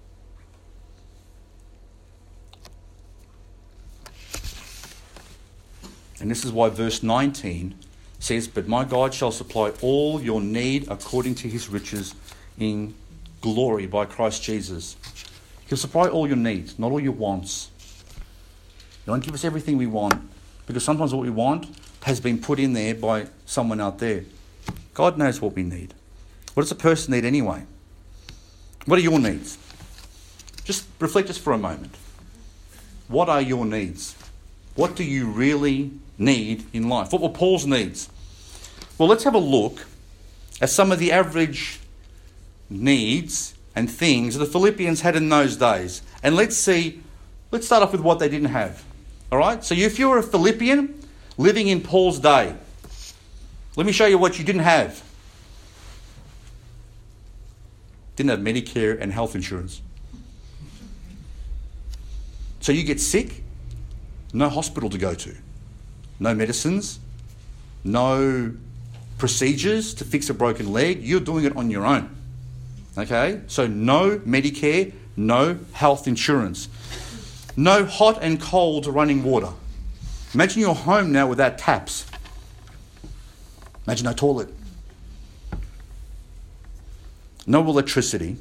And this is why verse nineteen says, but my God shall supply all your need according to his riches in glory by Christ Jesus. He'll supply all your needs, not all your wants. He won't give us everything we want, because sometimes what we want has been put in there by someone out there. God knows what we need. What does a person need anyway? What are your needs? Just reflect just for a moment. What are your needs? What do you really need in life? What were Paul's needs? Well, let's have a look at some of the average needs and things that the Philippians had in those days. And let's see, let's start off with what they didn't have. All right? So if you were a Philippian living in Paul's day, let me show you what you didn't have. Didn't have Medicare and health insurance. So you get sick, No hospital to go to. No medicines. No procedures to fix a broken leg. You're doing it on your own. Okay? So no Medicare, no health insurance. No hot and cold running water. Imagine your home now without taps. Imagine no toilet. No electricity.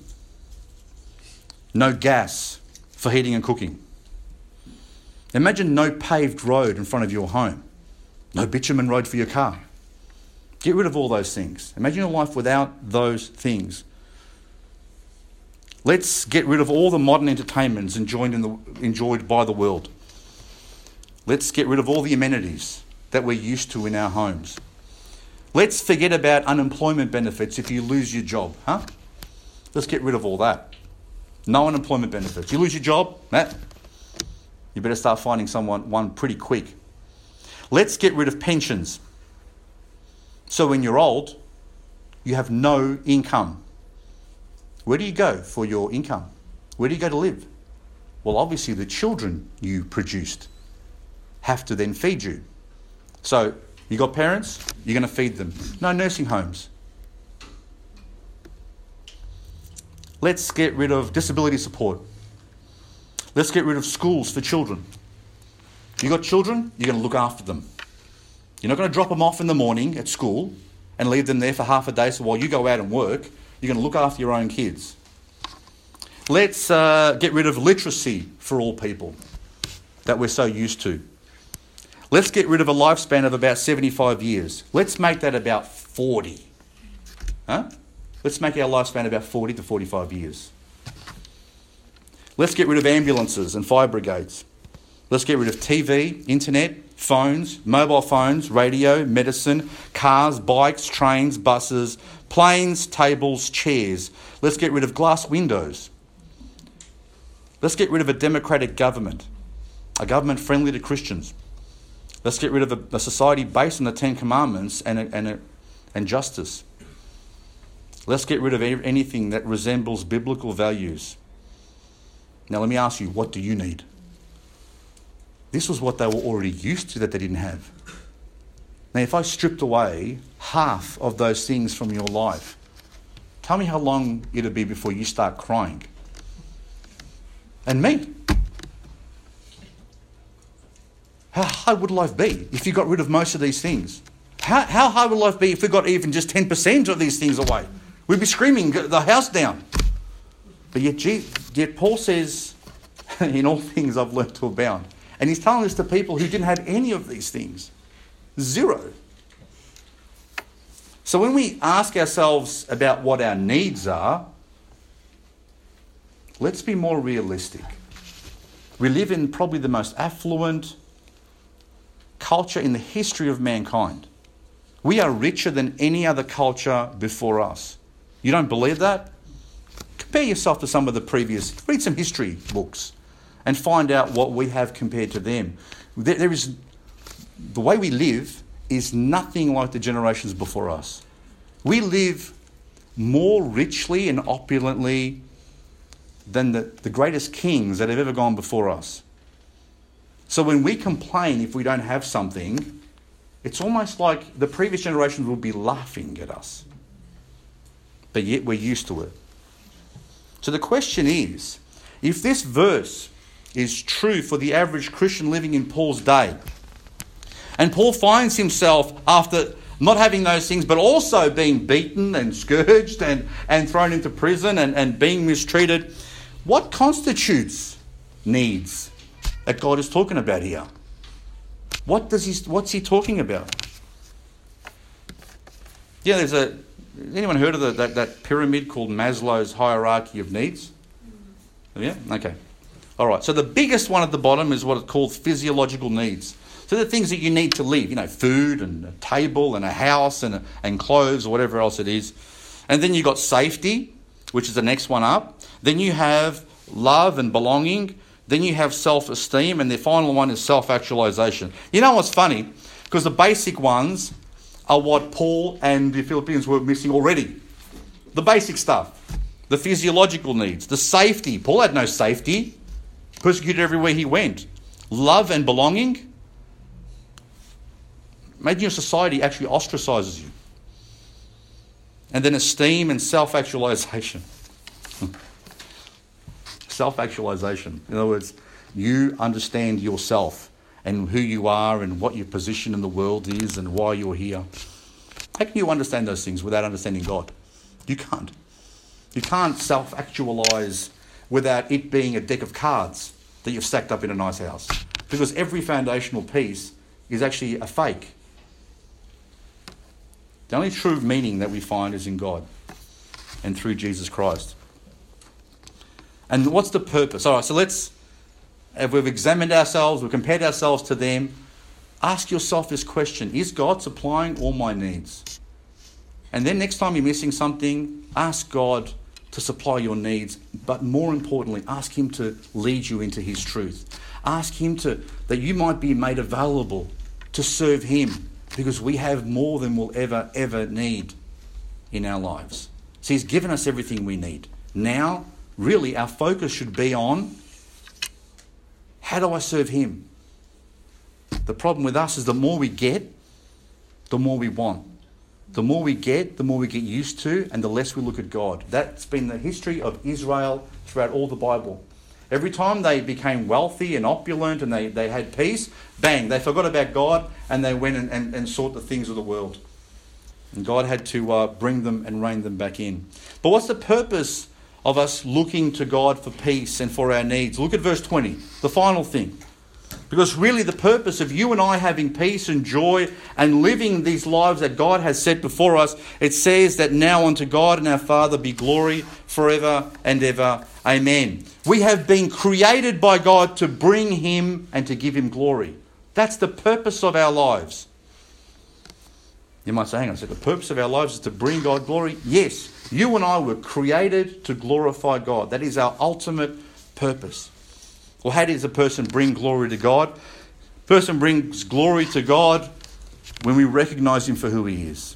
No gas for heating and cooking. Imagine no paved road in front of your home. No bitumen road for your car. Get rid of all those things. Imagine your life without those things. Let's get rid of all the modern entertainments enjoyed, in the, enjoyed by the world. Let's get rid of all the amenities that we're used to in our homes. Let's forget about unemployment benefits if you lose your job, huh? Let's get rid of all that. No unemployment benefits. You lose your job, Matt, you better start finding someone one pretty quick. Let's get rid of pensions. So when you're old, you have no income. Where do you go for your income? Where do you go to live? Well, obviously the children you produced have to then feed you. So you got parents, you're going to feed them. No nursing homes. Let's get rid of disability support. Let's get rid of schools for children. You got children, you're going to look after them. You're not going to drop them off in the morning at school and leave them there for half a day, so while you go out and work, you're going to look after your own kids. Let's uh, get rid of literacy for all people that we're so used to. Let's get rid of a lifespan of about seventy-five years. Let's make that about forty. Huh? Let's make our lifespan about forty to forty-five years. Let's get rid of ambulances and fire brigades. Let's get rid of T V, internet, phones, mobile phones, radio, medicine, cars, bikes, trains, buses, planes, tables, chairs. Let's get rid of glass windows. Let's get rid of a democratic government, a government friendly to Christians. Let's get rid of a, a society based on the Ten Commandments and, a, and, a, and justice. Let's get rid of anything that resembles biblical values. Now let me ask you, what do you need? This was what they were already used to that they didn't have. Now if I stripped away half of those things from your life, tell me how long it'll be before you start crying. And me. How hard would life be if you got rid of most of these things? How, how hard would life be if we got even just ten percent of these things away? We'd be screaming the house down. But yet, yet Paul says, in all things I've learned to abound. And he's telling this to people who didn't have any of these things. Zero. So when we ask ourselves about what our needs are, let's be more realistic. We live in probably the most affluent culture in the history of mankind. We are richer than any other culture before us. You don't believe that? Compare yourself to some of the previous, read some history books and find out what we have compared to them. There, there is, the way we live is nothing like the generations before us. We live more richly and opulently than the, the greatest kings that have ever gone before us. So when we complain if we don't have something, it's almost like the previous generations will be laughing at us. But yet we're used to it. So the question is, if this verse is true for the average Christian living in Paul's day, and Paul finds himself after not having those things, but also being beaten and scourged and, and thrown into prison and, and being mistreated, what constitutes needs that God is talking about here? What does he, what's he talking about? Yeah, there's a, anyone heard of the, that, that pyramid called Maslow's hierarchy of needs? Yeah? Okay. All right. So the biggest one at the bottom is what is called physiological needs. So the things that you need to live, you know, food and a table and a house and, and clothes or whatever else it is. And then you've got safety, which is the next one up. Then you have love and belonging. Then you have self-esteem. And the final one is self-actualization. You know what's funny? Because the basic ones are what Paul and the Philippians were missing already. The basic stuff. The physiological needs. The safety. Paul had no safety. Persecuted everywhere he went. love and belonging. Imagine your society actually ostracizes you. And then esteem and self-actualization. Self-actualization. In other words, you understand yourself and who you are and what your position in the world is and why you're here. How can you understand those things without understanding God? You can't. You can't self-actualize without it being a deck of cards that you've stacked up in a nice house. Because every foundational piece is actually a fake. The only true meaning that we find is in God and through Jesus Christ. And what's the purpose? All right, so let's, if we've examined ourselves, we've compared ourselves to them, ask yourself this question: is God supplying all my needs? And then next time you're missing something, ask God to supply your needs. But more importantly, ask him to lead you into his truth. Ask him to that you might be made available to serve him, because we have more than we'll ever, ever need in our lives. So he's given us everything we need. Now, really, our focus should be on, how do I serve him? The problem with us is the more we get, the more we want. The more we get, the more we get used to, and the less we look at God. That's been the history of Israel throughout all the Bible. Every time they became wealthy and opulent and they, they had peace, bang, they forgot about God and they went and, and, and sought the things of the world. And God had to uh, bring them and rein them back in. But what's the purpose of us looking to God for peace and for our needs? Look at verse twenty, the final thing. Because really the purpose of you and I having peace and joy and living these lives that God has set before us, it says that now unto God and our Father be glory forever and ever. Amen. We have been created by God to bring him and to give him glory. That's the purpose of our lives. You might say, hang on a second, the purpose of our lives is to bring God glory? Yes, you and I were created to glorify God. That is our ultimate purpose. Well, how does a person bring glory to God? A person brings glory to God when we recognize him for who he is.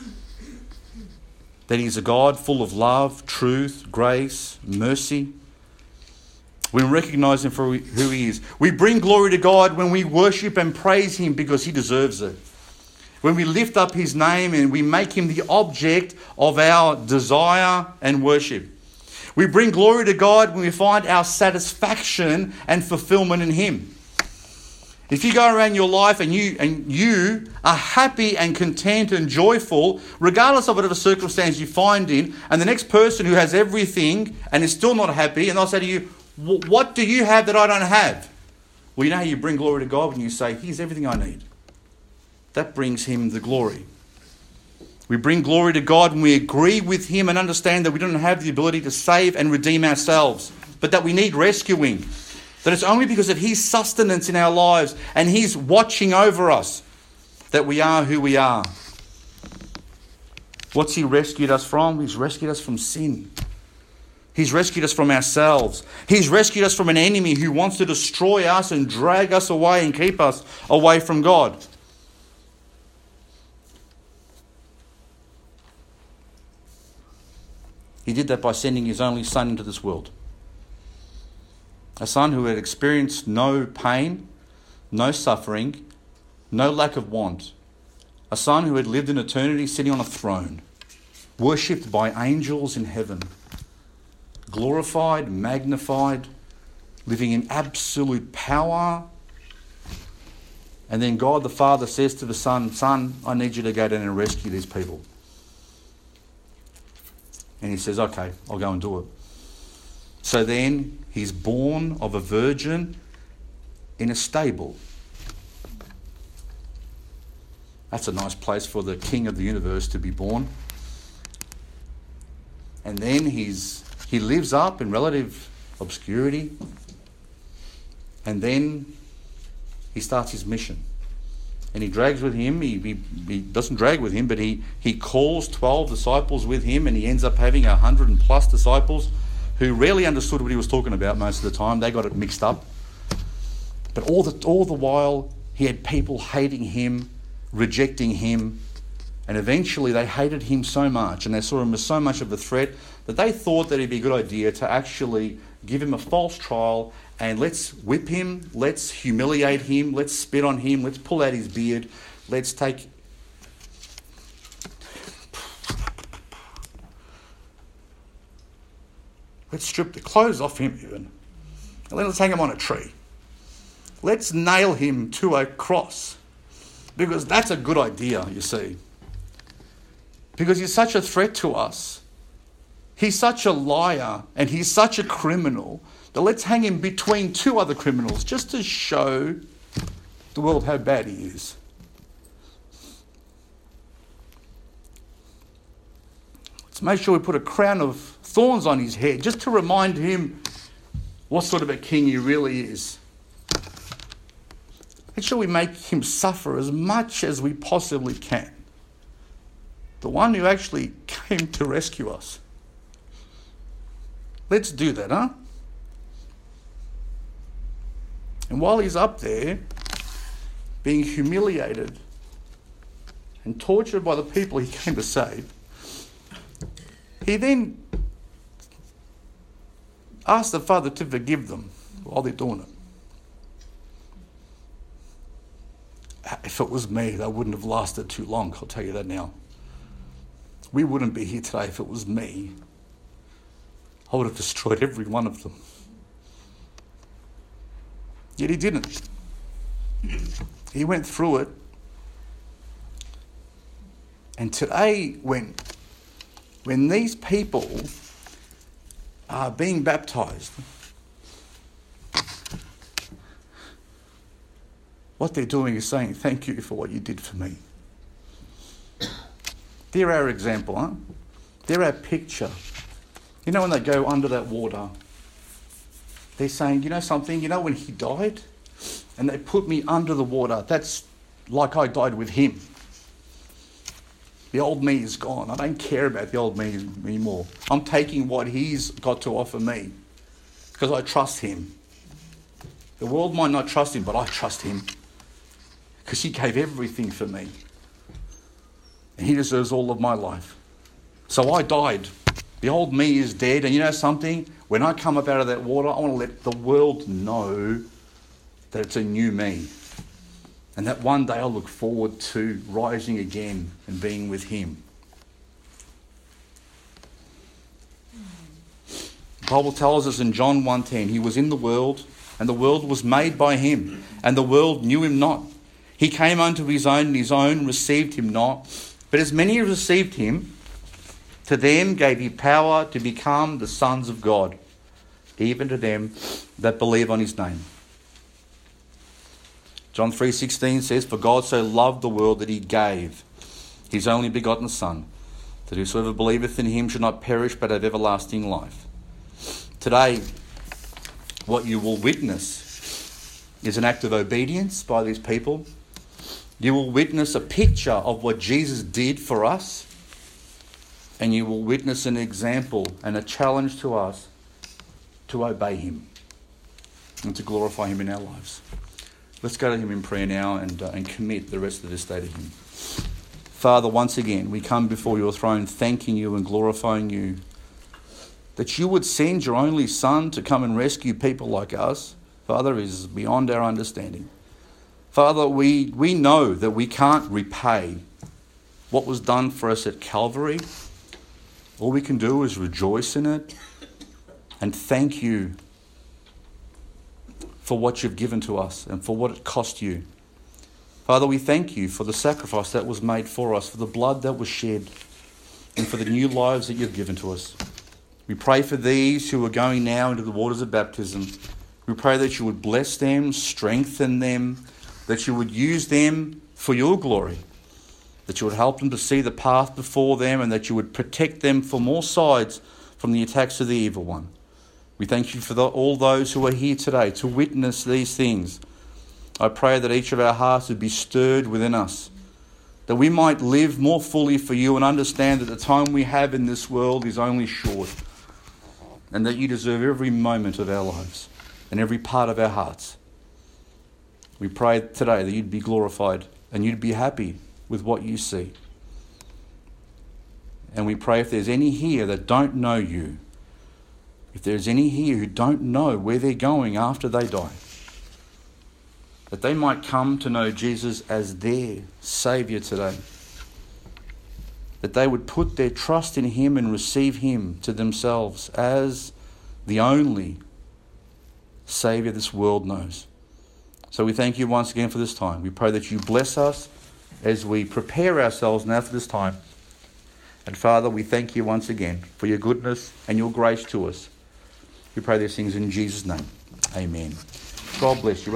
That he's a God full of love, truth, grace, mercy. We recognize him for who he is. We bring glory to God when we worship and praise him because he deserves it. When we lift up his name and we make him the object of our desire and worship. We bring glory to God when we find our satisfaction and fulfillment in him. If you go around your life and you and you are happy and content and joyful, regardless of whatever circumstance you find in, and the next person who has everything and is still not happy, and they'll say to you, what do you have that I don't have? Well, you know how you bring glory to God when you say, here's everything I need. That brings him the glory. We bring glory to God when we agree with him and understand that we don't have the ability to save and redeem ourselves, but that we need rescuing. That it's only because of his sustenance in our lives and he's watching over us that we are who we are. What's he rescued us from? He's rescued us from sin. He's rescued us from ourselves. He's rescued us from an enemy who wants to destroy us and drag us away and keep us away from God. He did that by sending his only son into this world. A son who had experienced no pain, no suffering, no lack of want. A son who had lived in eternity sitting on a throne, worshipped by angels in heaven, glorified, magnified, living in absolute power. And then God the Father says to the Son, Son, I need you to go down and rescue these people. And he says, okay, I'll go and do it. So then he's born of a virgin in a stable. That's a nice place for the King of the universe to be born. And then he's he lives up in relative obscurity. And then he starts his mission. And he drags with him, he, he, he doesn't drag with him, but he, he calls twelve disciples with him, and he ends up having a hundred and plus disciples who rarely understood what he was talking about most of the time. They got it mixed up. But all the, all the while, he had people hating him, rejecting him, and eventually they hated him so much, and they saw him as so much of a threat, that they thought that it'd be a good idea to actually give him a false trial and let's whip him, let's humiliate him, let's spit on him, let's pull out his beard, let's take... Let's strip the clothes off him even. And let's hang him on a tree. Let's nail him to a cross. Because that's a good idea, you see. Because he's such a threat to us. He's such a liar and he's such a criminal that let's hang him between two other criminals just to show the world how bad he is. Let's make sure we put a crown of thorns on his head just to remind him what sort of a king he really is. Make sure we make him suffer as much as we possibly can. The one who actually came to rescue us. Let's do that, huh? And while he's up there, being humiliated and tortured by the people he came to save, he then asked the Father to forgive them while they're doing it. If it was me, that wouldn't have lasted too long, I'll tell you that now. We wouldn't be here today if it was me. I would have destroyed every one of them. Yet he didn't. He went through it. And today, when, when these people are being baptized, what they're doing is saying, thank you for what you did for me. They're our example, huh? They're our picture. You know when they go under that water, they're saying, you know something, you know when he died and they put me under the water, that's like I died with him. The old me is gone. I don't care about the old me anymore. I'm taking what he's got to offer me because I trust him. The world might not trust him, but I trust him because he gave everything for me. And he deserves all of my life. So I died. The old me is dead. And you know something? When I come up out of that water, I want to let the world know that it's a new me. And that one day I'll look forward to rising again and being with him. The Bible tells us in John one ten, he was in the world, and the world was made by him, and the world knew him not. He came unto his own, and his own received him not. But as many as received him, to them gave he power to become the sons of God, even to them that believe on his name. John three sixteen says, for God so loved the world that he gave his only begotten Son, that whosoever believeth in him should not perish but have everlasting life. Today, what you will witness is an act of obedience by these people. You will witness a picture of what Jesus did for us, and you will witness an example and a challenge to us to obey him and to glorify him in our lives. Let's go to him in prayer now and, uh, and commit the rest of this day to him. Father, once again, we come before your throne thanking you and glorifying you that you would send your only Son to come and rescue people like us. Father, is beyond our understanding. Father, we, we know that we can't repay what was done for us at Calvary. All we can do is rejoice in it and thank you for what you've given to us and for what it cost you. Father, we thank you for the sacrifice that was made for us, for the blood that was shed, and for the new lives that you've given to us. We pray for these who are going now into the waters of baptism. We pray that you would bless them, strengthen them, that you would use them for your glory, that you would help them to see the path before them, and that you would protect them from all sides from the attacks of the evil one. We thank you for the, all those who are here today to witness these things. I pray that each of our hearts would be stirred within us, that we might live more fully for you and understand that the time we have in this world is only short, and that you deserve every moment of our lives and every part of our hearts. We pray today that you'd be glorified and you'd be happy with what you see. And we pray if there's any here that don't know you, if there's any here who don't know where they're going after they die, that they might come to know Jesus as their Saviour today. That they would put their trust in him and receive him to themselves as the only Saviour this world knows. So we thank you once again for this time. We pray that you bless us as we prepare ourselves now for this time. And Father, we thank you once again for your goodness and your grace to us. We pray these things in Jesus' name. Amen. God bless you.